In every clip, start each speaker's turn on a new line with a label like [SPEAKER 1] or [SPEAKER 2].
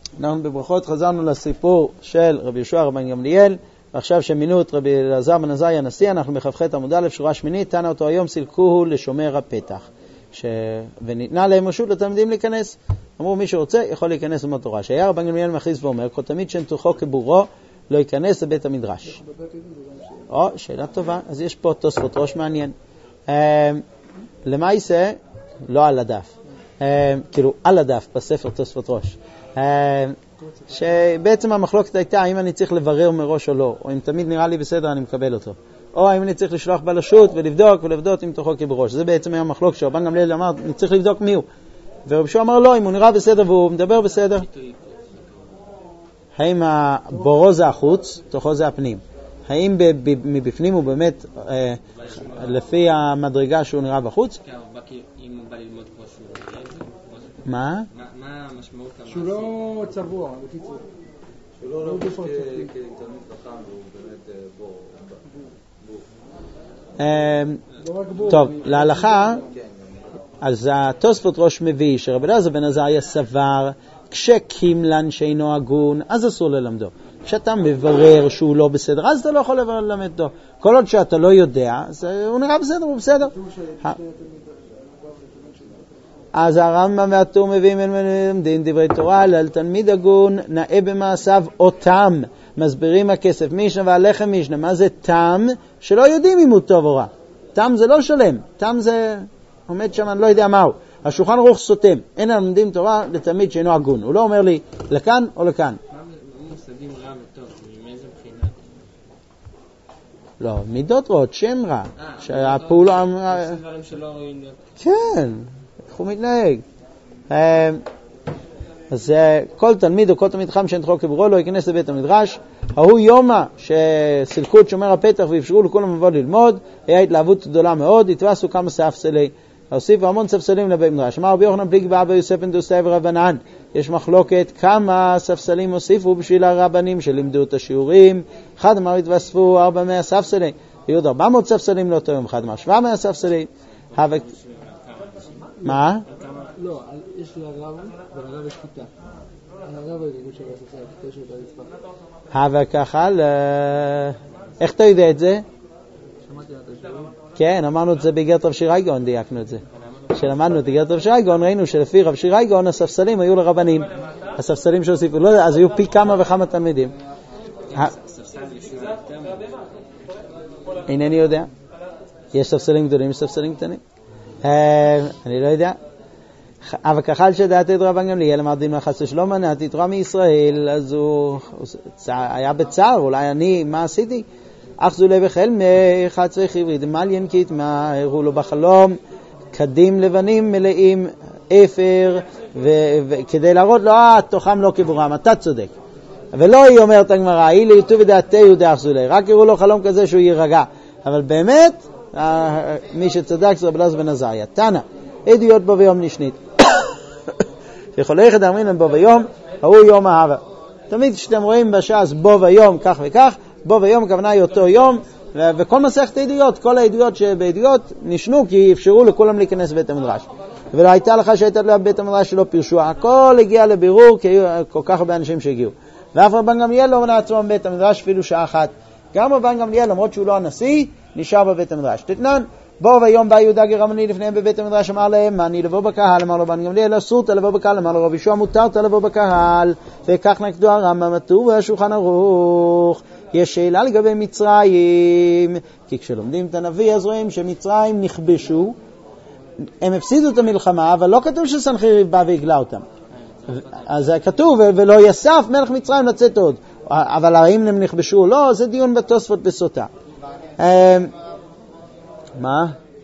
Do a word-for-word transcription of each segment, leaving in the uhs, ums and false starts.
[SPEAKER 1] אנחנו בברכות חזרנו לסיפור של רבי יהושע רבן גמליאל, ועכשיו שמינו את רבי אלעזר בן עזריה הנשיא, אנחנו בכ"ח עמוד א' שורה שמינית, תנא אותו היום סילקוהו לשומר הפתח, ש... וניתנה להם רשות לתלמידים להיכנס. אמרו מי שרוצה יכול להיכנס ללמוד תורה. שהיה רבן גמליאל מכריז ואומר, כל תלמיד שאין תוכו כבורו לא ייכנס לבית המדרש. או, שאלה טובה. אז יש פה תוספות ראש מעניין. למה יישא? לא על הדף. כאילו על הדף בספר תוספות ראש. שבעצם המחלוקת הייתה האם אני צריך לברר מראש או לא, או אם תמיד נראה לי בסדר אני מקבל אותו, או האם אני צריך לשלוח בלשות ולבדוק ולבדוק אם תוכו כבראש. זה בעצם היה המחלוקת שרבן גמליאל אמר אני צריך לבדוק מי הוא, ורבי יהושע אמר לא, אם הוא נראה בסדר והוא מדבר בסדר. האם הבורו זה החוץ, תוכו זה הפנים, האם מבפנים הוא באמת לפי המדרגה שהוא נראה בחוץ? מה?
[SPEAKER 2] מה המשמעות?
[SPEAKER 3] שהוא לא צבוע, בקיצור.
[SPEAKER 2] שהוא לא לא כתלמיד חכם, הוא באמת בור.
[SPEAKER 1] טוב, להלכה, אז התוספות ראש מביא שרבי אלעזר בן עזריה סבר, כשקימלן שאינו הגון, אז אסור ללמדו. כשאתה מברר שהוא לא בסדר, אז אתה לא יכול ללמד אותו. כל עוד שאתה לא יודע, אז הוא נראה בסדר, הוא בסדר. אז הרמב"ם והטור מביאים מלמדים דברי תורה על תלמיד הגון נאה במעשיו אותם, מסבירים הכסף מישנה והלחם מישנה. מה זה תם? שלא יודעים אם הוא טוב או רע. תם זה לא שלם, תם זה עומד שם, אני לא יודע מהו. השולחן ערוך סותם, אין לומדים תורה לתלמיד שאינו הגון. הוא לא אומר לי לכאן או לכאן.
[SPEAKER 2] מה מושגים רע וטוב? מאיזה בחינה?
[SPEAKER 1] לא, מידות רעות, שם רע. שהפעולה...
[SPEAKER 2] יש דברים שלא רואים להיות.
[SPEAKER 1] כן. איך הוא מתנהג. אז כל תלמיד או כל תלמיד חם שאין תוכו כבורו לא ייכנס לבית המדרש. ההוא יומא שסילקו את שומר הפתח ואפשרו לכולם לבוא ללמוד, היה התלהבות גדולה מאוד, התווספו כמה ספסלי, הוסיפו המון ספסלים לבית המדרש. אמר רבי יוחנן פליג באבא יוסף בן דוסתאי ורבנן, יש מחלוקת כמה ספסלים הוסיפו בשביל הרבנים שלימדו את השיעורים. אחד אמר התווספו ארבע מאות ספסלים, היו עוד ארבע מאות ספסלים לאותו יום, אחד אמר שבע מאות ספסלים. מה?
[SPEAKER 3] לא, יש לרב, ולרב יש כיתה. הרב יגיד שבא ספסל, הכיתה של ברצפה.
[SPEAKER 1] הווה ככה, איך אתה יודע את זה?
[SPEAKER 3] שמעתי על התשאירים.
[SPEAKER 1] כן, אמרנו את זה באיגרת רב שירייגון, דייקנו את זה. כשלמדנו את איגרת רב שירייגון, ראינו שלפי רב שירייגון הספסלים היו לרבנים. הספסלים שהוסיפו, לא, אז היו פי כמה וכמה תלמידים. אינני יודע. יש ספסלים גדולים, יש ספסלים קטנים. אני לא יודע. אבל כחל שדעת את רבן גמליאל אמר דין לחס לשלום מנעתי תורה מישראל, אז הוא היה בצער, אולי אני, מה עשיתי? אך זולה בחלמי חצי חיברי דמליין כתמה, הראו לו בחלום קדים לבנים מלאים אפר, וכדי להראות לו אה תוכם לא כבורם, אתה צודק. ולא היא אומרת הגמרא היא ליטוב דעתי יהודה אך זולה, רק הראו לו חלום כזה שהוא יירגע. אבל באמת מי שצדק זה רבי אלעזר בן עזריה. תנא עדויות בו ויום נשנית יכול ללכת אמרים להם בו ויום, ההוא יום האהבה. תמיד כשאתם רואים בש"ס בו ויום כך וכך, בו ויום הכוונה היא אותו יום, ו- וכל מסכת העדויות, כל העדויות שבעדויות נשנו כי אפשרו לכולם להיכנס לבית המדרש. ולא הייתה לך שהייתה לו בית המדרש שלא פירשו, הכל הגיע לבירור כי היו כל כך הרבה אנשים שהגיעו. ואף רבן גמליאל לא מנע עצמו בבית המדרש אפילו שעה אחת. גם רבן גמליאל למרות שהוא לא הנשיא נשאר בבית המדרש. תתנן בוא ויום בא יהודה גרמני לפניהם בבית המדרש אמר להם מה אני לבוא בקהל, אמר לו רבן גמליאל אסור לבוא בקהל, אמר לו רבי יהושע מותר לבוא בקהל. וכך נקדו הרמב"ם הטור והשולחן ערוך. יש שאלה לגבי מצרים, כי כשלומדים את הנביא אז רואים שמצרים נכבשו, הם הפסידו את המלחמה אבל לא כתוב שסנחריב בא והגלה אותם. אז כתוב ולא יסף מלך מצרים לצאת עוד, אבל האם הם נכבשו או לא זה דיון בתוספות בסוטה. מה?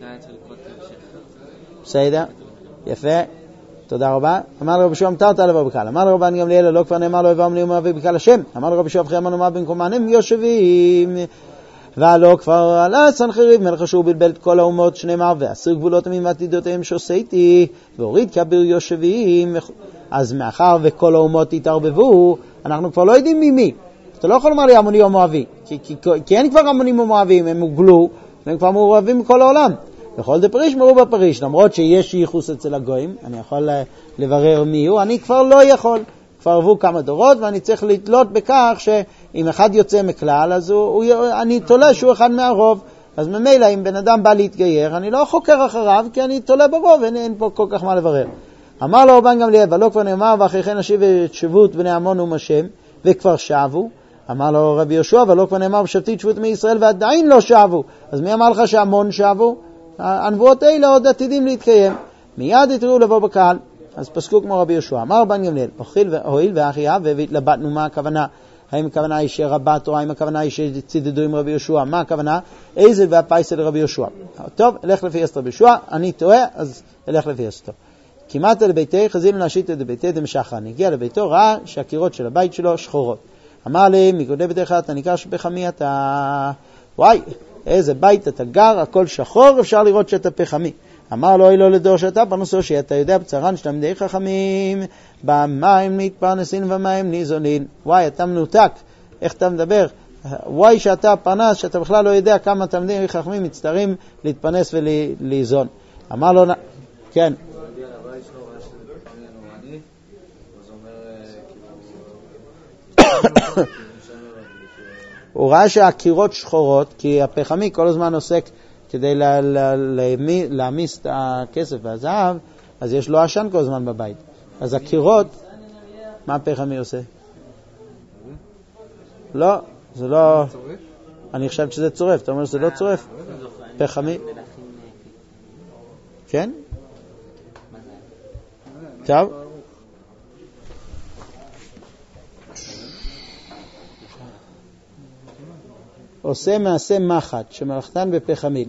[SPEAKER 1] בסדר, יפה, תודה רבה. אמר לרבי יהושע מותר לבוא בקהל, אמר לרבן גמליאל לא כבר נאמר לו איבר מלי ומאבי בקהל השם, אמר לרבי יהושע אחרי אמרנו מה במקומם הם יושבים ולא כבר עלה סנחריב מלך אשור בלבל את כל האומות שנאמר ועשו גבולות עמים ועתידותיהם שעשיתי והוריד כביר יושבים. אז מאחר וכל האומות התערבבו אנחנו כבר לא יודעים ממי. אתה לא יכול לומר לי עמוני או מואבי כי, כי, כי אין כבר עמונים או מואבים, הם הוגלו והם כבר מעורבים בכל העולם. בכל דפריש מרו בפריש, למרות שיש ייחוס אצל הגויים, אני יכול לברר מי הוא, אני כבר לא יכול, כבר עברו כמה דורות, ואני צריך לתלות בכך שאם אחד יוצא מכלל, אז הוא, הוא, אני תולה שהוא אחד מהרוב. אז ממילא אם בן אדם בא להתגייר, אני לא חוקר אחריו, כי אני תולה ברוב, אין, אין פה כל כך מה לברר. אמר לו רבן גמליאל, ולא כבר נאמר, ואחרי כן נשיב את שבות בני עמון ומשם, וכבר שבו. אמר לו רבי יהושע, ולא כבר נאמר, ושבתי את שבות מישראל, ועדיין לא שבו. אז מי אמר לך שעמון שבו? הנבואות האלה עוד עתידים להתקיים. מיד יתראו לבוא בקהל. אז פסקו כמו רבי יהושע. אמר רבן גמליאל, הואיל ואחיה, והתלבטנו מה הכוונה. האם הכוונה היא שרבת, או האם הכוונה היא שצידדו עם רבי יהושע? מה הכוונה? איזה והפייסה לרבי יהושע. טוב, אלך לפי אסתר רבי יהושע, אני טועה, אז אלך לפי אסתר. כמעט לביתי, חזינו להשית את ביתי דמשחרר. הגיע לביתו, ראה שהקירות של הבית שלו שחורות. אמר לי, מגודי ביתך אתה ניגר שבחמי אתה... וואי, איזה בית אתה גר, הכל שחור, אפשר לראות שאתה פחמי. אמר לו, אוי לא לדור שאתה פרנסו, שאתה יודע בצרן שאתה מדי חכמים, במים מתפרנסין ומים ניזונין. וואי, אתה מנותק, איך אתה מדבר? וואי שאתה פרנס, שאתה בכלל לא יודע כמה תלמידי חכמים מצטערים להתפרנס וליזון. אמר לו, כן. הוא ראה שהקירות שחורות, כי הפחמי כל הזמן עוסק כדי להמיס את הכסף והזהב, אז יש לו עשן כל הזמן בבית. אז הקירות, מה הפחמי עושה? לא, זה לא... אני חושב שזה צורף, אתה אומר שזה לא צורף? פחמי? כן? טוב. עושה מעשה מחט, שמלאכתן בפחמין.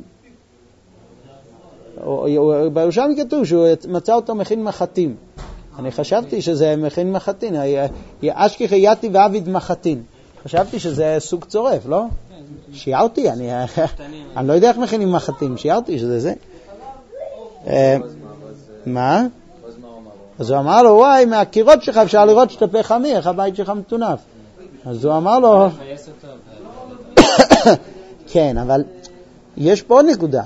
[SPEAKER 1] בירושלמי כתוב שהוא מצא אותו מכין מחטים. אני חשבתי שזה מכין מחטין. אשכח יתי ועביד מחטין. חשבתי שזה סוג צורף, לא? שיערתי, אני לא יודע איך מכינים מחטים. שיערתי שזה זה. מה? אז הוא אמר לו, וואי, מהקירות שלך אפשר לראות שאתה פחמי, איך הבית שלך מטונף. אז הוא אמר לו... כן, אבל יש פה עוד נקודה,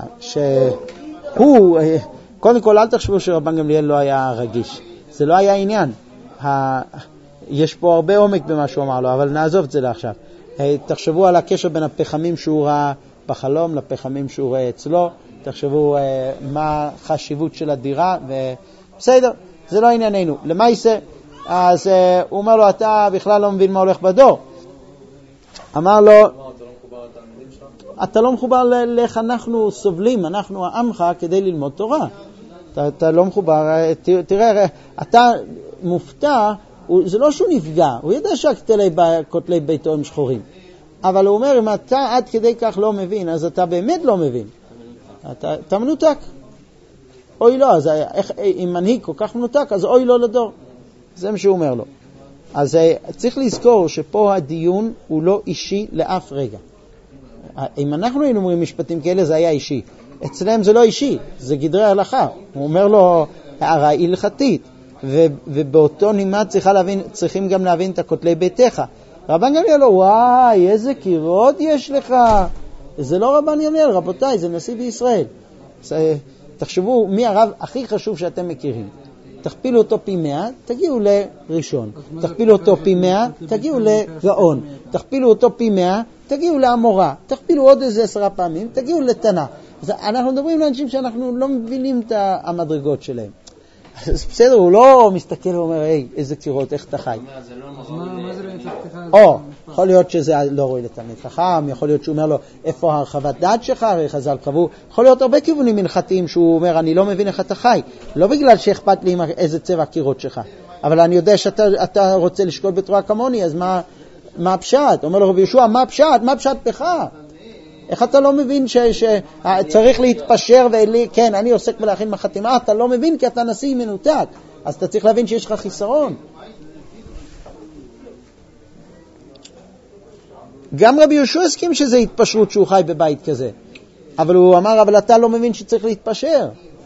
[SPEAKER 1] שהוא, קודם כל אל תחשבו שרבן גמליאל לא היה רגיש, זה לא היה עניין, יש פה הרבה עומק במה שהוא אמר לו, אבל נעזוב את זה לעכשיו. תחשבו על הקשר בין הפחמים שהוא ראה בחלום לפחמים שהוא ראה אצלו, תחשבו מה החשיבות של הדירה, ובסדר, זה לא ענייננו. למעשה, אז הוא אומר לו, אתה בכלל לא מבין מה הולך בדור. אמר לו, אתה לא מחובר לאיך אנחנו סובלים, אנחנו העמך כדי ללמוד תורה. אתה, אתה לא מחובר, תראה, אתה מופתע, זה לא שהוא נפגע, הוא יודע שהכותלי ביתו הם שחורים. אבל הוא אומר, אם אתה עד כדי כך לא מבין, אז אתה באמת לא מבין. אתה, אתה מנותק. אוי לא, אז איך, אם מנהיג כל כך מנותק, אז אוי לא לדור. זה מה שהוא אומר לו. אז צריך לזכור שפה הדיון הוא לא אישי לאף רגע. אם אנחנו היינו אומרים משפטים כאלה, זה היה אישי. אצלם זה לא אישי, זה גדרי ההלכה. הוא אומר לו, הערה הלכתית, ובאותו נימה צריכה להבין, צריכים גם להבין את הכותלי ביתך. רבן גמליאל לו, וואי, איזה קירות יש לך. זה לא רבן גמליאל, רבותיי, זה נשיא בישראל. תחשבו, מי הרב הכי חשוב שאתם מכירים? תכפילו אותו פי מאה, תגיעו לראשון. תכפילו אותו פי מאה, תגיעו לגאון. תכפילו אותו פי מאה, תגיעו לאמורה. תכפילו עוד איזה עשרה פעמים, תגיעו לתנא. אנחנו מדברים לאנשים שאנחנו לא מבינים את המדרגות שלהם. אז בסדר, הוא לא מסתכל ואומר, היי, איזה קירות, איך אתה חי.
[SPEAKER 3] מה זה באמת חכם?
[SPEAKER 1] או, יכול להיות שזה לא רואה לתלמיד חכם, יכול להיות שהוא אומר לו, איפה הרחבת דעת שלך, הרי חז"ל קבעו, יכול להיות הרבה כיוונים מנחתיים שהוא אומר, אני לא מבין איך אתה חי, לא בגלל שאכפת לי איזה צבע הקירות שלך, אבל אני יודע שאתה רוצה לשקול בתורה כמוני, אז מה, מה הפשט? אומר לו רבי יהושע, מה הפשט? מה הפשט פך? איך אתה לא מבין שצריך להתפשר ולי, כן, אני עוסק בלהכין מחתימה, אתה לא מבין כי אתה נשיא מנותק, אז אתה צריך להבין שיש לך חיסרון. גם רבי יהושע הסכים שזה התפשרות שהוא חי בבית כזה, אבל הוא אמר, אבל אתה לא מבין שצריך להתפשר.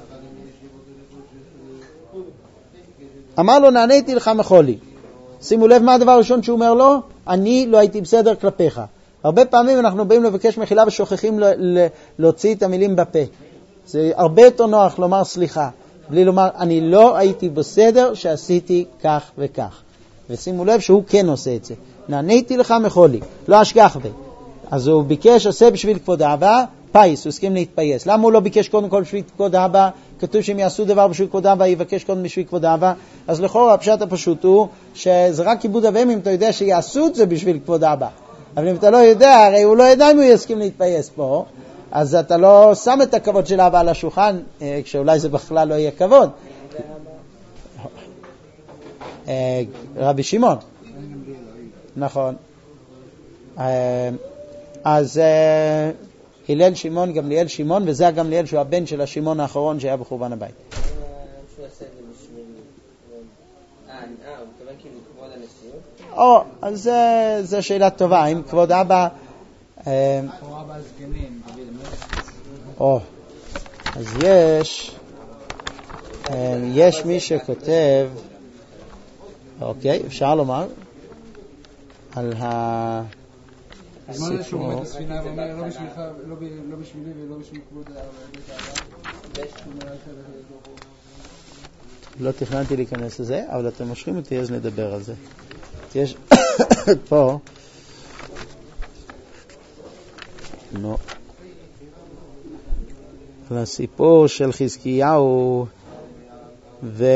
[SPEAKER 1] אמר לו, נעניתי לך מחולי. שימו לב מה הדבר הראשון שהוא אומר לו, אני לא הייתי בסדר כלפיך. הרבה פעמים אנחנו באים לבקש מחילה ושוכחים להוציא את המילים בפה. זה הרבה יותר נוח לומר סליחה, בלי לומר, אני לא הייתי בסדר שעשיתי כך וכך. ושימו לב שהוא כן עושה את זה. נעניתי לך מחולי, לא אשכח בי. אז הוא ביקש, עושה בשביל כבוד האבא, פייס, הוא הסכים להתפייס. למה הוא לא ביקש קודם כל בשביל כבוד האבא? כתוב שהם יעשו דבר בשביל כבוד האבא, יבקש קודם בשביל כבוד האבא. אז לכאורה הפשט הפשוט הוא שזה רק כיבוד אב ואם, אם אתה יודע שיעשו את זה בשביל כבוד האבא. אבל אם אתה לא יודע, הרי הוא לא ידע אם הוא יסכים להתפייס פה, אז אתה לא שם את הכבוד של האבא על השולחן, כשאולי זה בכלל לא יהיה כבוד. רבי שמעון. נכון. אז הלל שמעון, גמליאל שמעון, וזה הגמליאל שהוא הבן של השמעון האחרון שהיה בחורבן הבית.
[SPEAKER 4] שהוא עושה את זה בשביל... אה, הוא מתכוון כאילו כבוד הנשיאות?
[SPEAKER 1] או, אז זו שאלה טובה, אם כבוד אבא...
[SPEAKER 3] כבוד אבא הסגנים,
[SPEAKER 1] או, אז יש... יש מי שכותב... אוקיי, אפשר לומר על ה...
[SPEAKER 3] אז מה זה שהוא עומד בספינה ואומר, לא בשבילי ולא בשביל כבוד האבא?
[SPEAKER 1] לא תכננתי להיכנס לזה, אבל אתם מושכים אותי, אז נדבר על זה. יש פה... נו. על הסיפור של חזקיהו ו...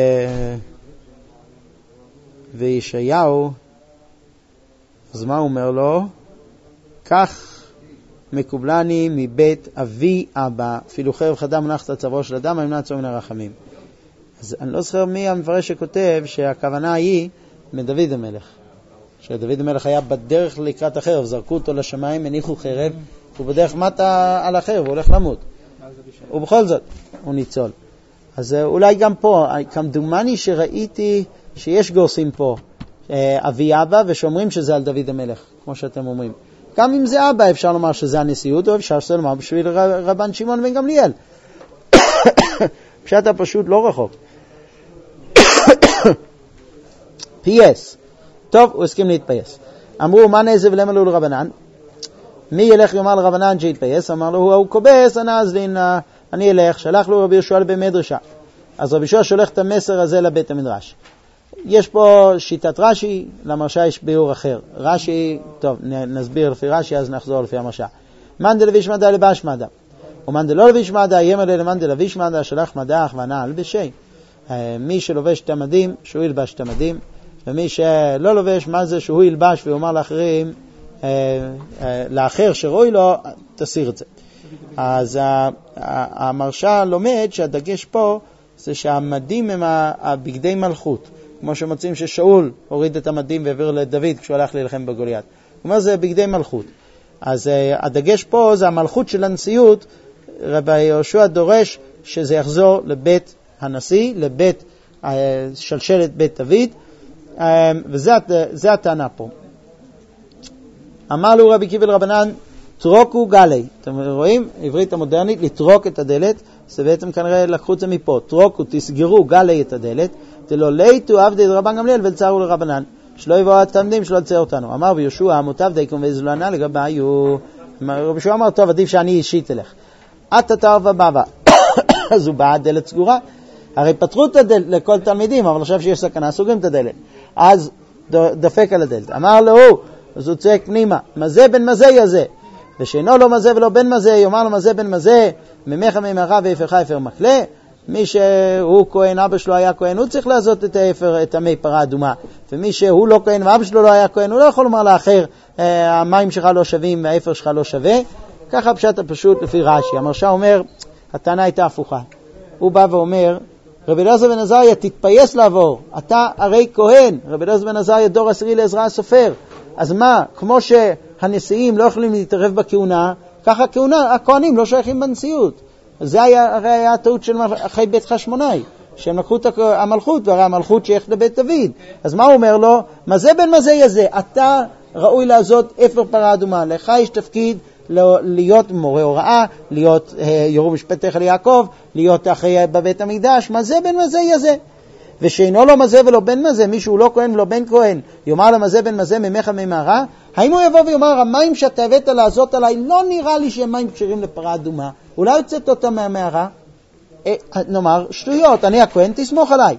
[SPEAKER 1] וישעיהו, אז מה הוא אומר לו? כך מקובלני מבית אבי אבא, אפילו חרב חדה מונחת על צווארו של אדם, אמנע צור מן הרחמים. אז אני לא זוכר מי המפרש שכותב שהכוונה היא מדוד המלך. שדוד המלך היה בדרך לקראת החרב, זרקו אותו לשמיים, הניחו חרב, הוא בדרך מטה על החרב, הוא הולך למות. ובכל זאת, הוא ניצול. אז אולי גם פה, כמדומני שראיתי שיש גורסים פה אבי אבא, ושאומרים שזה על דוד המלך, כמו שאתם אומרים. גם אם זה אבא, אפשר לומר שזה הנשיאות, או אפשר לומר בשביל רבן שמעון בן גמליאל. פשט פשוט לא רחוק. פייס. טוב, הוא הסכים להתפייס. אמרו, מה נעזב למה לו לרבנן? מי ילך יאמר לרבנן שיתפייס? אמר לו, הוא קובס, אז אני אלך. שלח לו רבי יהושע לבית מדרשה. אז רבי יהושע שולח את המסר הזה לבית המדרש. יש פה שיטת רש"י, למרשה יש ביאור אחר. רש"י, טוב, נסביר לפי רש"י, אז נחזור לפי המרשה. מאן דלביש מדע לבש מדע. ומאן דלא לביש מדע, יאמר למאן דלביש מדע, שלח מדע וענה על בשי. מי שלובש את המדים, שהוא ילבש את המדים. ומי שלא לובש, מה זה שהוא ילבש ויאמר לאחרים, לאחר שרואי לו, תסיר את זה. אז המרשה לומד שהדגש פה זה שהמדים הם הבגדי מלכות. כמו שמוצאים ששאול הוריד את המדים והעביר לדוד כשהוא הלך להילחם בגוליית. הוא אומר זה בגדי מלכות. אז הדגש פה זה המלכות של הנשיאות. רבי יהושע דורש שזה יחזור לבית הנשיא, לבית שלשלת בית דוד, וזה הטענה פה. אמר לו רבי קיבל רבנן, תרוקו גלי. אתם רואים? עברית המודרנית, לטרוק את הדלת, זה בעצם כנראה לקחו את זה מפה. תרוקו, תסגרו גלי את הדלת, תלו ליטו עבדי רבן גמליאל ולצערו לרבנן, שלא יבואו התלמידים שלא לצייר אותנו. אמר ביהושע, מוטב דייקום ואיזו ענה לגבי היו. רבי יהושע אמר, טוב, עדיף שאני אישית אלך. את תתר ובבא. אז הוא בא, דלת סגורה. הרי פתחו את הדלת לכל תלמידים, אבל עכשיו שיש סכנה, סוגרים את הדלת. אז דפק על הדלת. אמר לו, אז הוא צועק פנימה, מזה בן מזה יזה. ושאינו לא מזה ולא בן מזה, יאמר לו מזה בן מזה, ממך ממרה ואפרך אפר מקלה. מי שהוא כהן, אבא שלו היה כהן, הוא צריך לעשות את האפר, את המי פרה אדומה. ומי שהוא לא כהן ואבא שלו לא היה כהן, הוא לא יכול לומר לאחר, המים שלך לא שווים, האפר שלך לא שווה. ככה פשט הפשוט לפי רש"י. המרשה אומר, הטענה הייתה הפוכה. הוא בא ואומר, רבי אלעזר בן עזריה, תתפייס לעבור. אתה הרי כהן. רבי אלעזר בן עזריה דור עשירי לעזרא הסופר. אז מה, כמו שהנשיאים לא יכולים להתערב בכהונה, ככה הכהונה, הכהנים לא שייכים בנשיאות. זה היה, הרי היה הטעות של אחרי בית חשמונאי, שהם לקחו את המלכות, והרי המלכות שייכת לבית דוד. אז מה הוא אומר לו? מה זה בין מה זה יזה? אתה ראוי לעשות אפר פרה אדומה. לך יש תפקיד להיות מורה הוראה, להיות יורו משפטך ליעקב, להיות אחרי בבית המקדש. מה זה בין מה זה יזה? ושאינו לא מזה ולא בן מזה, מישהו לא כהן ולא בן כהן, יאמר לה מזה בן מזה ממך ממערה, האם הוא יבוא ויאמר, המים שאתה הבאת לעזות עליי, לא נראה לי שהם מים קשרים לפרה אדומה, אולי יוצאת אותה מהמערה? אה, נאמר, שטויות, אני הכהן, תסמוך עליי.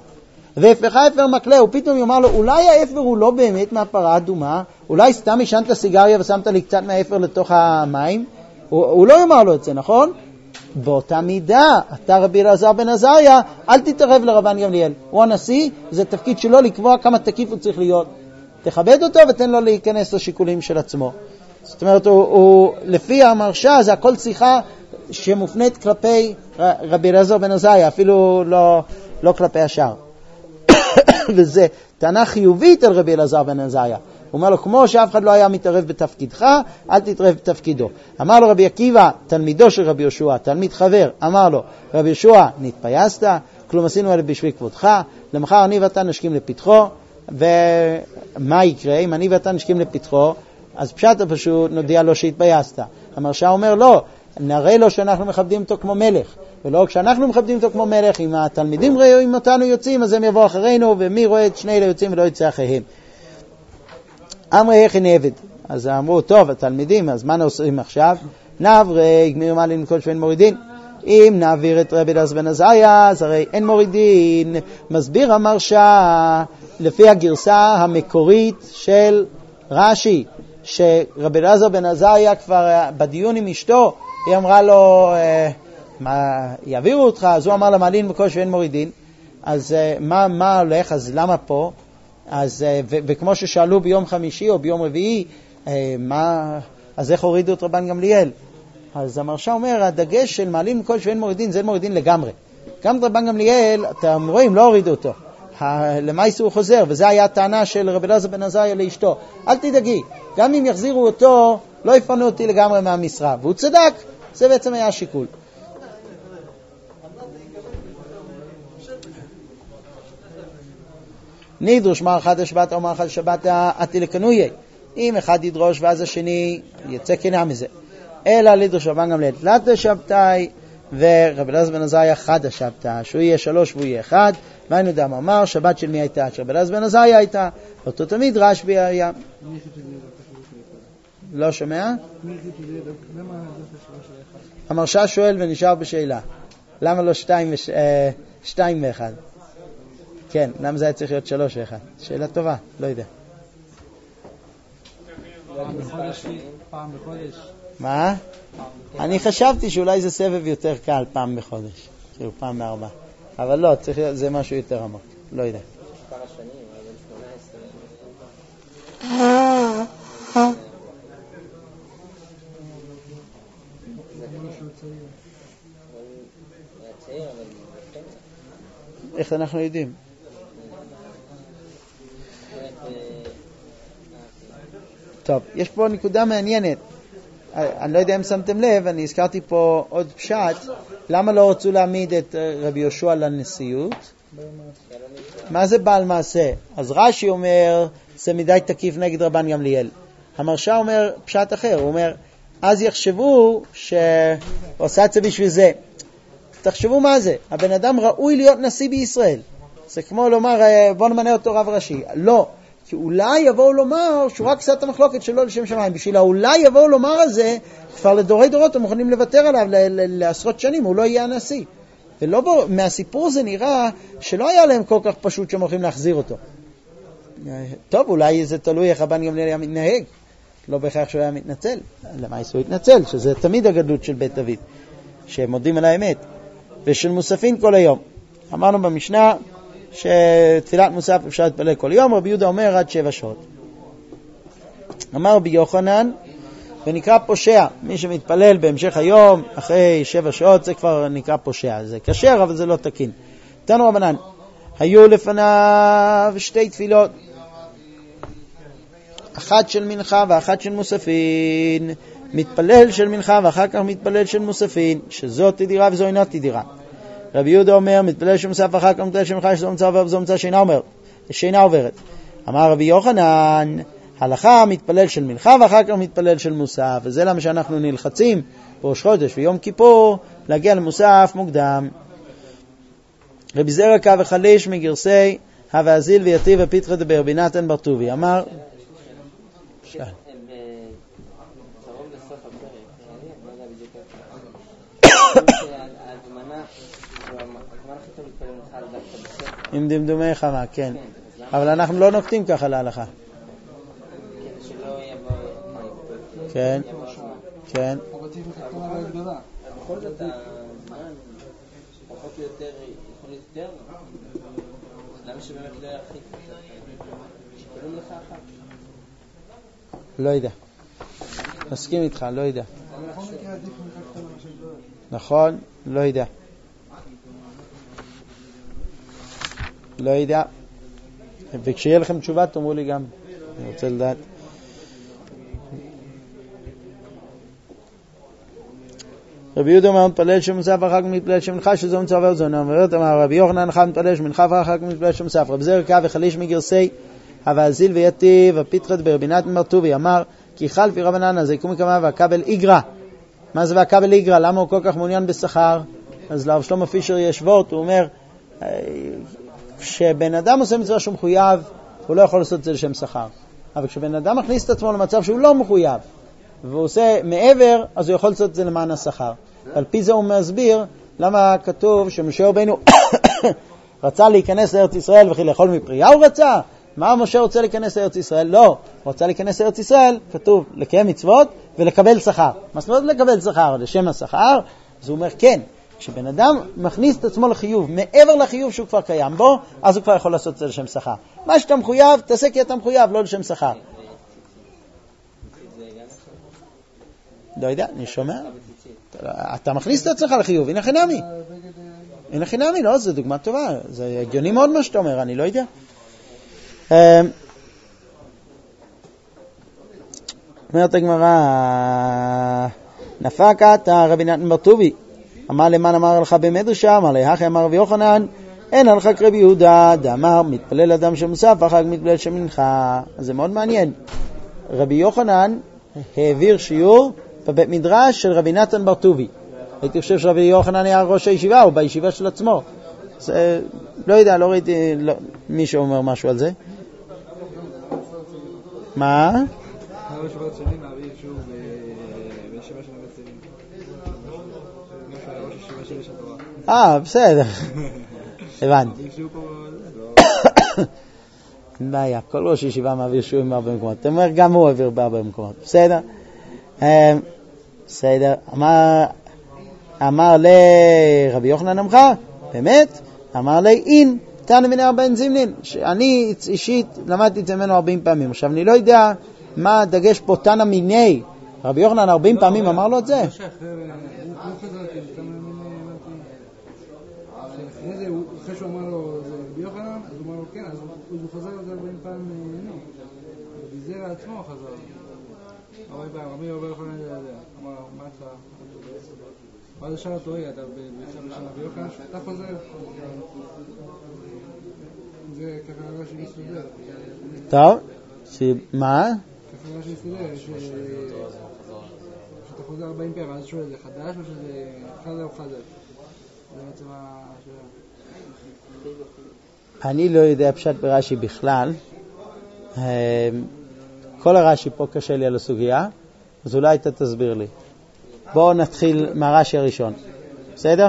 [SPEAKER 1] והפכה אפר מקלה, הוא פתאום יאמר לו, אולי האפר הוא לא באמת מהפרה אדומה, אולי סתם ישנת סיגריה ושמת לי קצת מהאפר לתוך המים, הוא, הוא לא יאמר לו את זה, נכון? באותה מידה, אתה רבי אלעזר בן עזריה, אל תתערב לרבן גמליאל. הוא הנשיא, זה תפקיד שלו לקבוע כמה תקיף הוא צריך להיות. תכבד אותו ותן לו להיכנס לשיקולים של עצמו. זאת אומרת, הוא, הוא, לפי המרשה, זה הכל שיחה שמופנית כלפי רבי אלעזר בן עזריה, אפילו לא, לא כלפי השאר. וזה טענה חיובית על רבי אלעזר בן עזריה. הוא אומר לו, כמו שאף אחד לא היה מתערב בתפקידך, אל תתערב בתפקידו. אמר לו רבי עקיבא, תלמידו של רבי יהושע, תלמיד חבר, אמר לו, רבי יהושע, נתפייסת, כלום עשינו אלה בשביל כבודך, למחר אני ואתה נשכים לפתחו, ומה יקרה אם אני ואתה נשכים לפתחו? אז פשט פשוט נודיע לו שהתפייסת. המרשה אומר, לא, נראה לו שאנחנו מכבדים אותו כמו מלך, ולא כשאנחנו מכבדים אותו כמו מלך, אם התלמידים רואים אותנו יוצאים, אז הם יבואו אחרינו, ומי רואה את שני אלה יוצאים ולא יצא אחריהם. אמרי איך נעבד. אז אמרו, טוב, התלמידים, אז מה נעושים עכשיו? נעברי, גמיר מעלין כל שאין מורידין. אם נעביר את רבי אלעזר בן עזריה, אז הרי אין מורידין. מסביר המרשה, לפי הגרסה המקורית של רש"י, שרבי אלעזר בן עזריה כבר בדיון עם אשתו, היא אמרה לו, מה, יעבירו אותך? אז הוא אמר לה, מעלין בכל שאין מורידין. אז מה, מה הולך? אז למה פה? אז, ו, וכמו ששאלו ביום חמישי או ביום רביעי, מה, אז איך הורידו את רבן גמליאל? אז המרשה אומר, הדגש של מעלים כל שאין מורידין, זה מורידין לגמרי. גם רבן גמליאל, אתם רואים, לא הורידו אותו. למעשה הוא חוזר, וזה היה הטענה של רבי אלעזר בן עזריה לאשתו. אל תדאגי, גם אם יחזירו אותו, לא יפנו אותי לגמרי מהמשרה. והוא צדק, זה בעצם היה השיקול. נדרוש מר אחד השבת או מר אחד השבת עתי לקנויה. אם אחד ידרוש ואז השני יצא כנה מזה. אלא לדרוש רבן גמליאל תלת השבתאי ורבי אלעזר בן עזריה חד השבתא, שהוא יהיה שלוש והוא יהיה אחד. והיינו דם אמר, שבת של מי הייתה? של רבי אלעזר בן עזריה הייתה. אותו תמיד רשב"י היה. לא שומע? המרשה שואל ונשאר בשאלה. למה לא שתיים, וש... שתיים ואחד? כן, למה זה היה צריך להיות שלוש ואחד? שאלה טובה, לא יודע.
[SPEAKER 3] פעם בחודש.
[SPEAKER 1] מה? אני חשבתי שאולי זה סבב יותר קל פעם בחודש, כאילו פעם מארבע. אבל לא, צריך, זה משהו יותר עמוק, לא יודע.
[SPEAKER 4] כמה שנים, אבל שמונה עשרה.
[SPEAKER 1] איך אנחנו יודעים? טוב, יש פה נקודה מעניינת. אני לא יודע אם שמתם לב, אני הזכרתי פה עוד פשט. למה לא רצו להעמיד את רבי יהושע לנשיאות? מה זה בעל מעשה? אז רש"י אומר, זה מדי תקיף נגד רבן גמליאל. המרשה אומר פשט אחר, הוא אומר, אז יחשבו שהוא עושה את זה בשביל זה. תחשבו מה זה, הבן אדם ראוי להיות נשיא בישראל. זה כמו לומר, בוא נמנה אותו רב ראשי. לא, כי אולי יבואו לומר שהוא רק עשה את המחלוקת שלו לשם שמיים. בשביל אולי יבואו לומר על זה, כבר לדורי דורות הם מוכנים לוותר עליו לעשרות שנים, הוא לא יהיה הנשיא. ולא בו, מהסיפור זה נראה שלא היה להם כל כך פשוט שהם הולכים להחזיר אותו. טוב, אולי זה תלוי איך רבן גמליאל היה מתנהג. לא בהכרח שהוא היה מתנצל. למה הוא התנצל? שזה תמיד הגדלות של בית דוד, שהם מודים על האמת. ושל מוספין כל היום. אמרנו במשנה שתפילת מוסף אפשר להתפלל כל יום, רבי יהודה אומר עד שבע שעות. אמר רבי יוחנן, ונקרא פושע, מי שמתפלל בהמשך היום אחרי שבע שעות זה כבר נקרא פושע, זה כשר אבל זה לא תקין. תנו רבנן, היו לפניו שתי תפילות, אחת של מנחה ואחת של מוספין, מתפלל של מנחה ואחר כך מתפלל של מוספין, שזאת תדירה וזו אינה תדירה. רבי יהודה אומר, מתפלל של מוסף ואחר כך מתפלל של מנחה, שזו מצווה ועוברת וזו מצווה שאינה אומרת, שאינה עוברת. אמר רבי יוחנן, הלכה מתפלל של מנחה ואחר כך מתפלל של מוסף, וזה למה שאנחנו נלחצים בראש חודש ויום כיפור להגיע למוסף מוקדם. רבי זרקה וחליש מגרסי הוואזיל ויתיב ופיתחה דברבי נתן בר טובי אמר, שאל
[SPEAKER 4] ההזמנה, הכוונה הכי טוב להתפלל מנחה דווקא בסוף,
[SPEAKER 1] עם דמדומי חמה, כן. אבל אנחנו לא נוקטים ככה להלכה. כן, כן.
[SPEAKER 3] אבל צריך לקטנה והגדולה.
[SPEAKER 4] בכל זאת הזמן פחות או יותר יכול יותר, למה שבאמת לא ירחיק? שקולים לך אחת?
[SPEAKER 1] לא יודע. מסכים איתך, לא יודע.
[SPEAKER 3] בכל מקרה עדיף מלכה קטנה מאשר גדולה.
[SPEAKER 1] נכון, לא יודע. לא יודע. וכשיהיה לכם תשובה תאמרו לי גם. אני רוצה לדעת. רבי יהודה אומר, מתפלל שמוסף ואחר כך מתפלל שמנחה, שזו מצווה ועוד זו. אומרת, אמר רבי יוחנן, אחד מתפלל שמנחה ואחר כך מתפלל שמוסף. רב זר קו וחליש מגרסי, הוואזיל ויתיב, הפיתחת ברבינת מרטובי, אמר, כי חלפי רבנן, אז יקום כמה והכבל איגרא. מה זה והכבל איגרא? למה הוא כל כך מעוניין בשכר? אז לרב שלמה פישר יש וורט, הוא אומר, כשבן אדם עושה מצווה שהוא מחויב, הוא לא יכול לעשות את זה לשם שכר. אבל כשבן אדם מכניס את עצמו למצב שהוא לא מחויב, והוא עושה מעבר, אז הוא יכול לעשות את זה למען השכר. על פי זה הוא מסביר למה כתוב שמשה רבנו רצה להיכנס לארץ ישראל וכי לאכול מפריה הוא רצה. מה משה רוצה להיכנס לארץ ישראל? לא, הוא רוצה להיכנס לארץ ישראל, כתוב לקיים מצוות ולקבל שכר. מה זאת אומרת לקבל שכר? לשם השכר? אז הוא אומר כן, כשבן אדם מכניס את עצמו לחיוב, מעבר לחיוב שהוא כבר קיים בו, אז הוא כבר יכול לעשות את זה לשם שכר. מה שאתה מחויב, תעשה כי אתה מחויב, לא לשם שכר. לא יודע, אני שומע. אתה מכניס את עצמך לחיוב, הנה חינמי. הנה חינמי, לא, זו דוגמה טובה. זה הגיוני מאוד מה שאתה אומר, אני לא יודע. אומרת הגמרא, נפקת רבי נתן ברטובי, אמר למען אמר לך במדרשה, אמר להכי אמר רבי יוחנן, אין הלכה כרבי יהודה, דאמר מתפלל אדם שמוסף, ואחר מתפלל שמנחה. אז זה מאוד מעניין. רבי יוחנן העביר שיעור בבית מדרש של רבי נתן ברטובי. הייתי חושב שרבי יוחנן היה ראש הישיבה, או בישיבה של עצמו. זה, לא יודע, לא ראיתי לא, מישהו אומר משהו על זה. מה?
[SPEAKER 3] הרב שבעת שני מעביר שיעור בישיבה של הבית סלים. ראש הישיבה של יש התורה.
[SPEAKER 1] אה, בסדר. הבנתי. אין בעיה, כל ראש ישיבה מעביר שיעורים בהרבה מקומות. אתה אומר, גם הוא העביר בהרבה מקומות. בסדר? בסדר. אמר, אמר לרבי יוחנן אמך, באמת? אמר לי, אין, תענה מיני ארבעים זמנין. שאני אישית למדתי את זה ממנו ארבעים פעמים. עכשיו, אני לא יודע מה הדגש פה תענה מיני. רבי יוחנן ארבעים פעמים אמר לו את זה.
[SPEAKER 3] הוא חזר כאילו, תענה מיני, אחרי זה, אחרי שהוא אמר לו, זה רבי יוחנן, אז הוא אמר לו, כן, אז הוא חזר את זה ארבעים פעם, נו. וביזר עצמו חזר. רבי יוחנן אמר, מה אתה? מה זה שאלה תורי, אתה ביצע בשנה רבי יוחנן, אתה חוזר? זה ככה רש"י מסתדר.
[SPEAKER 1] טוב, מה?
[SPEAKER 3] ככה רש"י מסתדר, שאתה חוזר ארבעים פעם, אז שואל, זה חדש או שזה חזר או חזר? זה בעצם השאלה.
[SPEAKER 1] אני לא יודע פשט ברש"י בכלל. כל הרש"י פה קשה לי על הסוגיה, אז אולי אתה תסביר לי. בואו נתחיל מהרש"י הראשון. בסדר?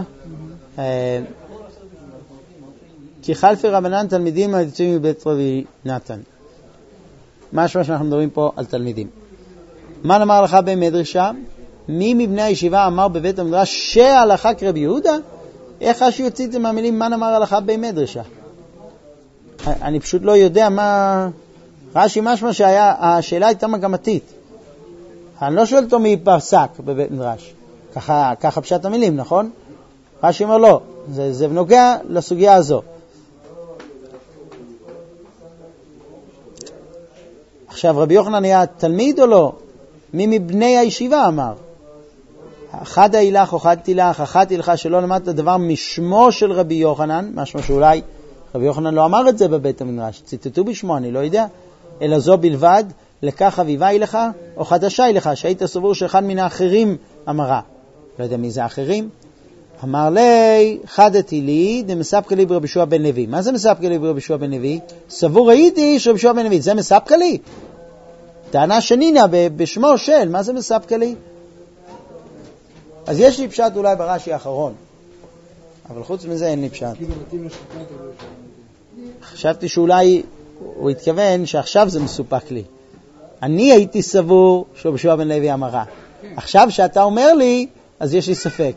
[SPEAKER 1] כי חלפי רבנן תלמידים היוצאים מבית רבי נתן. משמע שאנחנו מדברים פה על תלמידים. מה אמר לך במדרשה? מי מבני הישיבה אמר בבית המדרש שהלכה כרבי יהודה? איך רש"י יוציא את זה מהמילים מה אמר הלכה במדרשה? אני פשוט לא יודע מה... רש"י משמע שהשאלה הייתה מגמתית. אני לא שואל אותו מי פסק בבית מדרש. ככה, ככה פשט המילים, נכון? רש"י אומר לא, זה, זה נוגע לסוגיה הזו. עכשיו, רבי יוחנן היה תלמיד או לא? מי מבני הישיבה אמר? אחד הילך או אחד תילך, אחת הילכה שלא למדת דבר משמו של רבי יוחנן, משמע שאולי רבי יוחנן לא אמר את זה בבית המדרש, ציטטו בשמו, אני לא יודע, אלא זו בלבד, לכך אביבה הילך או חדשה הילך, שהיית סבור שאחד מן האחרים אמרה. לא יודע מי זה האחרים. אמר לי, חדתי לי, דמספקה לי ברבי יהושע בן לוי. מה זה מספקה לי ברבי יהושע בן לוי? סבור הייתי שרבי יהושע בן לוי, זה מספקה לי? טענה שנינה בשמו של, מה זה מספקה לי? אז יש לי פשט אולי ברש"י האחרון, אבל חוץ מזה אין לי פשט.
[SPEAKER 3] כאילו מתאים לשקעת רבי יהושע.
[SPEAKER 1] חשבתי שאולי הוא התכוון שעכשיו זה מסופק לי. אני הייתי סבור שיהושע בן לוי אמרה. עכשיו שאתה אומר לי, אז יש לי ספק.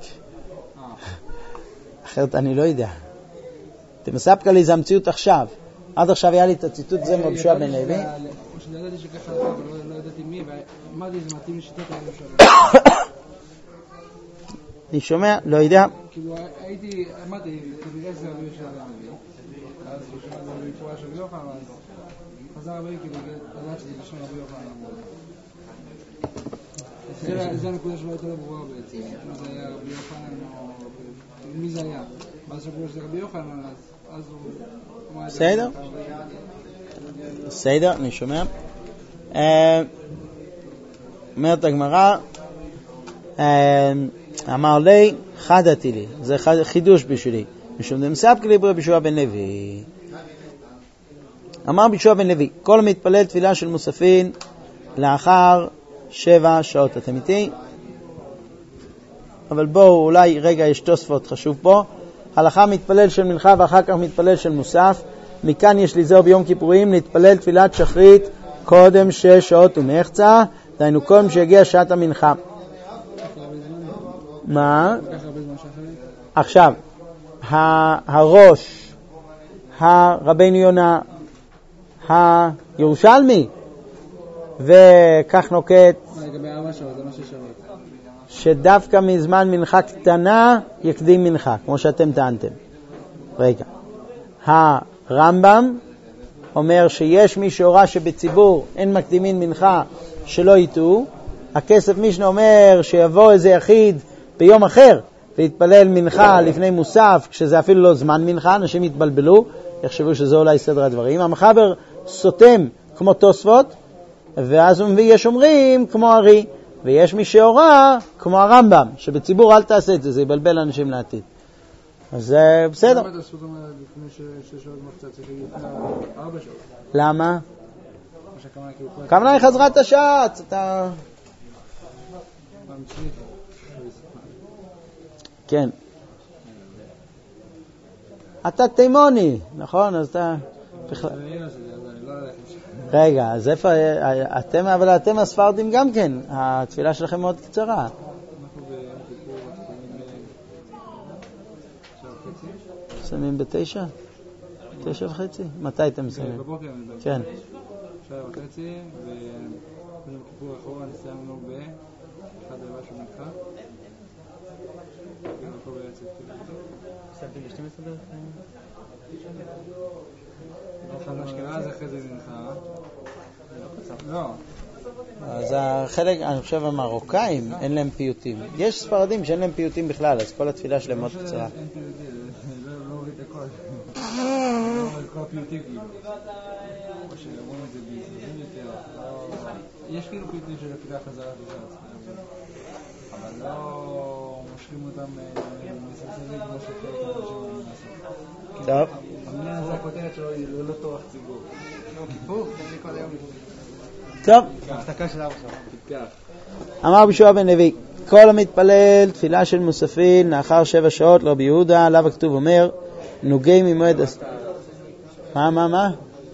[SPEAKER 1] אחרת אני לא יודע. אתם מספקה לי, זה המציאות עכשיו. עד עכשיו היה לי את הציטוט הזה מיהושע בן לוי.
[SPEAKER 3] או שאני ידעתי שככה, אבל לא ידעתי מי, ואמרתי, זה מתאים לשיטת היהושע.
[SPEAKER 1] אני שומע, לא יודע.
[SPEAKER 3] כאילו הייתי, אמרתי, כנראה זה רבי יהושע בן לוי. אז הוא שמע את זה בפורש של יוחנן, אז חזר רבי, כאילו, לדעת שזה בשם רבי יוחנן. זה הנקודה שלא הייתה לא ברורה בעצם. אם זה היה רבי יוחנן או מי זה היה. ואז שבוע שזה רבי יוחנן, אז הוא...
[SPEAKER 1] בסדר? בסדר, אני שומע. אומרת הגמרא, אמר לי, חדתי לי, זה חידוש בשבילי. משום דמספק לי ברבי יהושע בן לוי. אמר רבי יהושע בן לוי, כל המתפלל תפילה של מוספין לאחר שבע שעות. אתם איתי? אבל בואו, אולי רגע יש תוספות חשוב פה. הלכה מתפלל של מנחה ואחר כך מתפלל של מוסף. מכאן יש לי זהו ביום כיפורים להתפלל תפילת שחרית קודם שש שעות ומחצה, דהיינו קודם שיגיע שעת המנחה. מה? עכשיו, הראש, הרבנו יונה, הירושלמי, וכך נוקט
[SPEAKER 3] לגבי ארבע שעות, זה מה ששווה.
[SPEAKER 1] שדווקא מזמן מנחה קטנה יקדים מנחה, כמו שאתם טענתם. רגע. הרמב"ם אומר שיש מי שהורה שבציבור אין מקדימין מנחה שלא יטעו. הכסף משנה אומר שיבוא איזה יחיד ביום אחר להתפלל מנחה לפני מוסף, כשזה אפילו לא זמן מנחה, אנשים יתבלבלו, יחשבו שזה אולי סדר הדברים. המחבר סותם כמו תוספות, ואז הוא מביא, יש אומרים כמו ארי, ויש מי שהורה כמו הרמב"ם, שבציבור אל תעשה את זה, זה יבלבל אנשים לעתיד. אז זה בסדר.
[SPEAKER 3] למה אתה עשו זאת אומרת לפני שש שעות מחצה, זה כאילו ארבע שעות?
[SPEAKER 1] למה? כמה היא חזרה את השעת? אתה... כן. אתה תימוני, נכון? אז אתה... רגע, אז איפה... אתם, אבל אתם הספרדים גם כן. התפילה שלכם מאוד קצרה. שמים בתשע? תשע וחצי? מתי אתם שמים?
[SPEAKER 3] בבוקר.
[SPEAKER 1] כן.
[SPEAKER 3] שעה וחצי, וביום כיפור אחורה נסיימנו באחד הרבע של מנחה. סיימתי ב-שתים עשרה דרך? אחד אשכנז אחרי זה מנחה. לא.
[SPEAKER 1] אז החלק, אני חושב המרוקאים, אין להם פיוטים. יש ספרדים שאין להם פיוטים בכלל, אז כל התפילה שלהם מאוד קצרה.
[SPEAKER 3] אין פיוטים, לא רואים את הכל. לא רואים את כל הפיוטים כאילו. או שרואים את זה ביזוזים יותר. יש כאילו פיוטים של התפילה חזרה בזאת. אבל לא מושכים אותם מסלסלים כמו שחלק מהאנשים לעשות.
[SPEAKER 1] טוב.
[SPEAKER 3] המניין הזה הכותרת שלו היא לא טורח ציבור. לא, כיפור, תן לי כל היום.
[SPEAKER 1] טוב.
[SPEAKER 3] ההפסקה של ארבע שעות.
[SPEAKER 1] אמר רבי יהושע בן לוי, כל המתפלל תפילה של מוספין לאחר שבע שעות לרבי יהודה, עליו הכתוב אומר, נוגי ממועד... מה, מה, מה?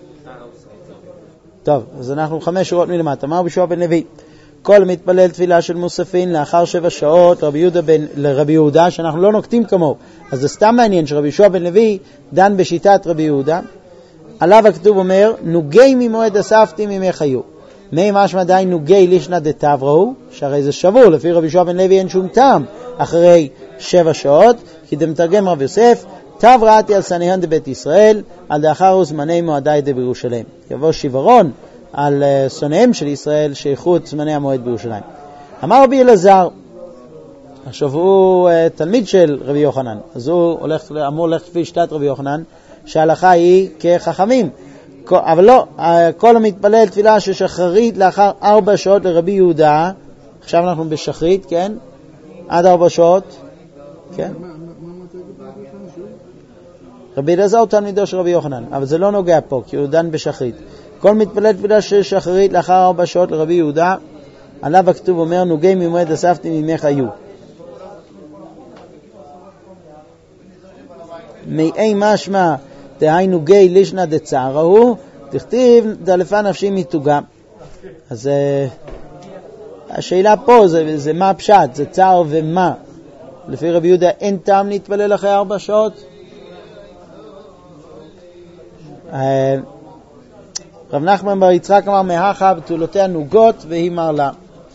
[SPEAKER 1] טוב, אז אנחנו חמש שורות מלמטה. אמר רבי יהושע בן לוי, כל המתפלל תפילה של מוספין לאחר שבע שעות לרבי יהודה, בן, לרבי יהודה, שאנחנו לא נוקטים כמוהו. אז זה סתם מעניין שרבי יהושע בן לוי דן בשיטת רבי יהודה. עליו הכתוב אומר, נוגי ממועד אספתי ממך חיו. מי משמע די נוגי לישנא דתבראו, שהרי זה שבור, לפי רבי יהושע בן לוי אין שום טעם אחרי שבע שעות, כי דמתרגם רב יוסף, תבראתי על סניהן דבית ישראל, על דאחר זמני מועדי דבירושלים. יבוא שיברון על סוניהם של ישראל, שייכות זמני המועד בירושלים. אמר רבי אלעזר, עכשיו הוא תלמיד של רבי יוחנן, אז הוא הולך, אמור ללכת לפי שיטת רבי יוחנן, שההלכה היא כחכמים. אבל לא, כל המתפלל תפילה של שחרית לאחר ארבע שעות לרבי יהודה, עכשיו אנחנו בשחרית, כן? עד ארבע שעות, כן? רבי אלעזר הוא תלמידו של רבי יוחנן, אבל זה לא נוגע פה, כי הוא דן בשחרית. כל מתפלל תפילה של שחרית לאחר ארבע שעות לרבי יהודה, עליו הכתוב אומר, נוגי ממועד אספתי ממך היו. מאי משמע דהיינו גי לישנא דצערא הוא, תכתיב דלפה נפשי מתוגה. אז uh, השאלה פה זה, זה מה הפשט, זה צער ומה. לפי רבי יהודה אין טעם להתפלל אחרי ארבע שעות. Uh, רב נחמן בר יצחק אמר מהכה בתולותיה נוגות והיא מרלה.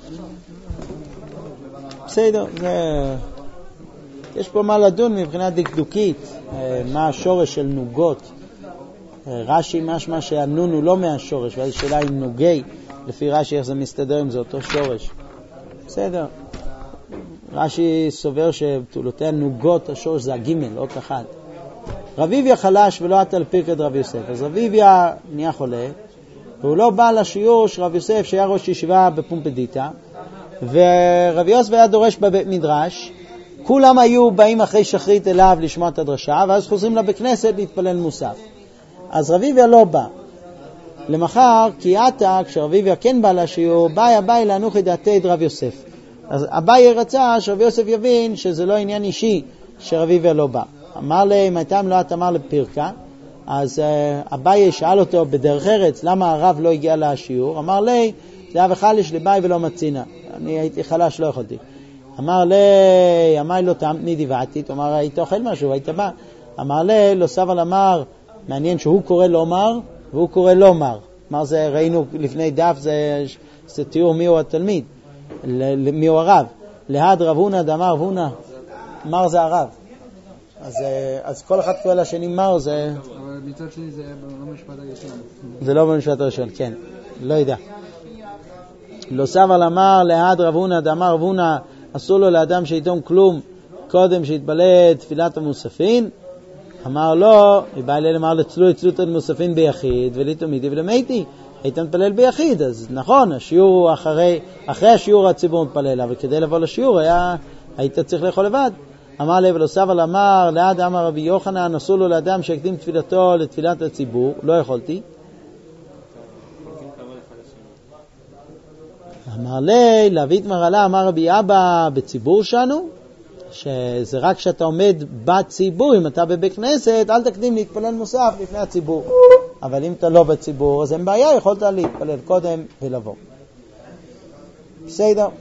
[SPEAKER 1] בסדר, זה... יש פה מה לדון מבחינה דקדוקית, מה השורש של נוגות. רש"י משמע שהנון הוא לא מהשורש, ואז שאלה אם נוגי, לפי רש"י איך זה מסתדר אם זה אותו שורש. בסדר. רש"י סובר שבתולותיה נוגות, השורש זה הגימל, אות אחד. רביביה חלש ולא עט על פרקת רב יוסף. אז רביביה נהיה חולה, והוא לא בא לשיעור של רב יוסף שהיה ראש ישיבה בפומפדיטה, ורב יוסף היה דורש בבית מדרש, כולם היו באים אחרי שחרית אליו לשמוע את הדרשה, ואז חוזרים לה בכנסת להתפלל מוסף. אז רביביה לא בא. למחר, כי עתה, כשרביביה כן בא לשיעור, באי אביי להנוח את דעתי את רב יוסף. אז אביי רצה שרב יוסף יבין שזה לא עניין אישי שרביביה לא בא. אמר לי, אם הייתם לא את אמר לפרקה, אז uh, אביי שאל אותו בדרך ארץ, למה הרב לא הגיע לשיעור? אמר לי, זה היה וחלש לבאי ולא מצינה. אני הייתי חלש, לא יכולתי. אמר לי, אמר לא תעמתני דיוועתית, אמר, היית אוכל משהו, היית בא. אמר לי, לא סבל אמר, מעניין שהוא קורא לא מר, והוא קורא לא מר. אמר, זה ראינו לפני דף, זה, זה תיאור מי הוא התלמיד, מי הוא הרב. להד רב הונא דאמר הונא, מר זה הרב. אז, אז כל אחד קורא לשני מר זה...
[SPEAKER 3] אבל מצד שני זה לא במשפט הראשון.
[SPEAKER 1] זה לא במשפט הראשון, כן. לא יודע. לא סבל אמר, להד רב הונא דאמר הונא, אסור לו לאדם שיתום כלום קודם שיתבלה תפילת המוספין. אמר לו, ובא אליהם אמר לצלו יצלות המוספין ביחיד ולתמידי ולמייתי. היית מתפלל ביחיד, אז נכון, השיעור אחרי, אחרי השיעור הציבור מתפלל, אבל כדי לבוא לשיעור היה, היית צריך לאכול לבד. אמר לי, ולא סבל אמר, ליד אמר רבי יוחנן, אסור לו לאדם שיקדים תפילתו לתפילת הציבור, לא יכולתי. אמר לי, להביא את מרלה, אמר רבי אבא, בציבור שלנו, שזה רק כשאתה עומד בציבור, אם אתה בבית כנסת, אל תקדים להתפלל מוסף לפני הציבור. אבל אם אתה לא בציבור, אז אין בעיה, יכולת להתפלל קודם ולבוא. בסדר.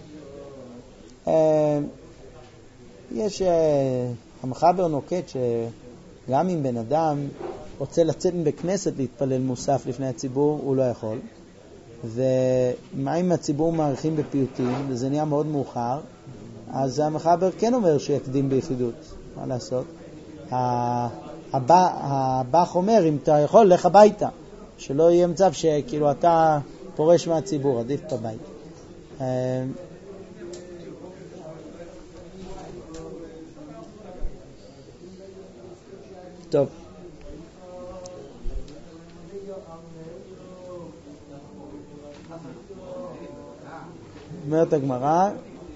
[SPEAKER 1] יש, המחבר נוקט שגם אם בן אדם רוצה לצאת מבית כנסת להתפלל מוסף לפני הציבור, הוא לא יכול. ומה אם הציבור מעריכים בפיוטים, וזה נהיה מאוד מאוחר, אז המחבר כן אומר שיקדים ביחידות. מה לעשות? הבח אומר, אם אתה יכול, לך הביתה. שלא יהיה מצב שכאילו אתה פורש מהציבור, עדיף בבית. טוב. אומרת הגמרא,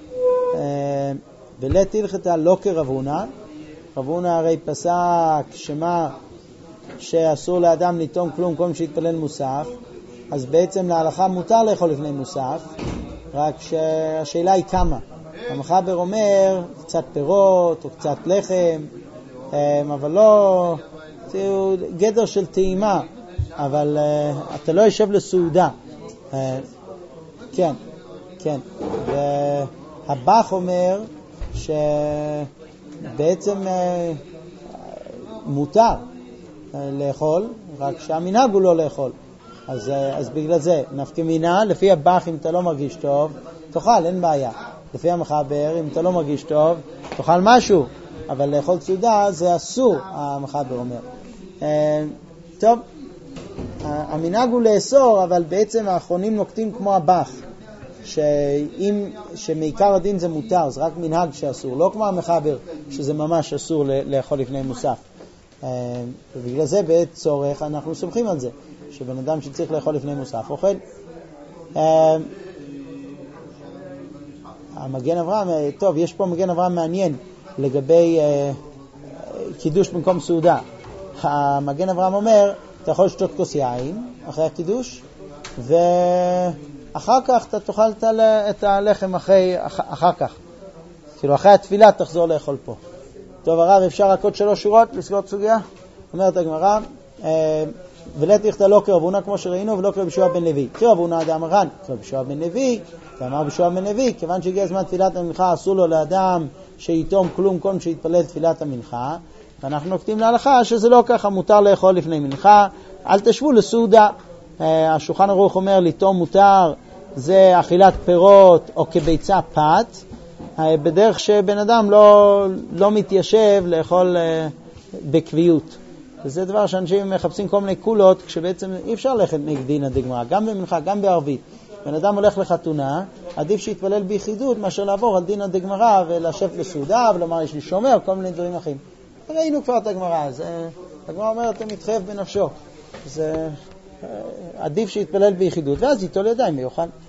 [SPEAKER 1] בלית הלכתה לא כרב הונא, רב הונא הרי פסק שמה שאסור לאדם לטעום כלום קודם שיתפלל מוסף, אז בעצם להלכה מותר לאכול לפני מוסף, רק שהשאלה היא כמה. המחבר אומר קצת פירות או קצת לחם, אבל לא גדר של טעימה, אבל אתה לא יושב לסעודה. כן, כן. והבח אומר שבעצם מותר לאכול, רק שהמנהג הוא לא לאכול. אז, אז בגלל זה, נפקא מינה, לפי הבח אם אתה לא מרגיש טוב, תאכל, אין בעיה. לפי המחבר, אם אתה לא מרגיש טוב, תאכל משהו. אבל לאכול סעודה זה אסור, המחבר אומר. טוב, המנהג הוא לאסור, אבל בעצם האחרונים נוקטים כמו הבח, שאם, שמעיקר הדין זה מותר, זה רק מנהג שאסור, לא כמו המחבר, שזה ממש אסור לאכול לפני מוסף. ובגלל זה בעת צורך אנחנו סומכים על זה, שבן אדם שצריך לאכול לפני מוסף אוכל. המגן אברהם, טוב, יש פה מגן אברהם מעניין לגבי קידוש במקום סעודה. המגן אברהם אומר, אתה יכול לשתות כוס יין אחרי הקידוש, ואחר כך אתה תאכל את הלחם אחרי, אחר כך. כאילו אחרי התפילה תחזור לאכול פה. טוב הרב, אפשר רק עוד שלוש שורות לסגור סוגיה? אומרת הגמרא, ולית יכתה לא קרבונה כמו שראינו ולא קרב ישוע בן לוי. קרבונה אדם רן, קרב ישוע בן לוי, ואמר ישוע בן לוי, כיוון שהגיע הזמן תפילת המנחה, אסור לו לאדם שיתום כלום כל שיתפלל תפילת המנחה, ואנחנו נוקטים להלכה שזה לא ככה, מותר לאכול לפני מנחה, אל תשבו לסעודה. השולחן ערוך אומר ליתום מותר, זה אכילת פירות או כביצה פת, בדרך שבן אדם לא, לא מתיישב לאכול בקביעות. וזה דבר שאנשים מחפשים כל מיני קולות, כשבעצם אי אפשר ללכת נגדין הדגמרא, גם במנחה, גם בערבית. בן אדם הולך לחתונה, עדיף שיתפלל ביחידות מאשר לעבור על דין הדגמרא ולשבת לסעודה ולומר יש לי שומר, כל מיני דברים אחרים. ראינו כבר את הגמרא, הגמרא אומרת אתם מתחייב בנפשו. זה עדיף שיתפלל ביחידות, ואז ייטול ידיים ויאכל.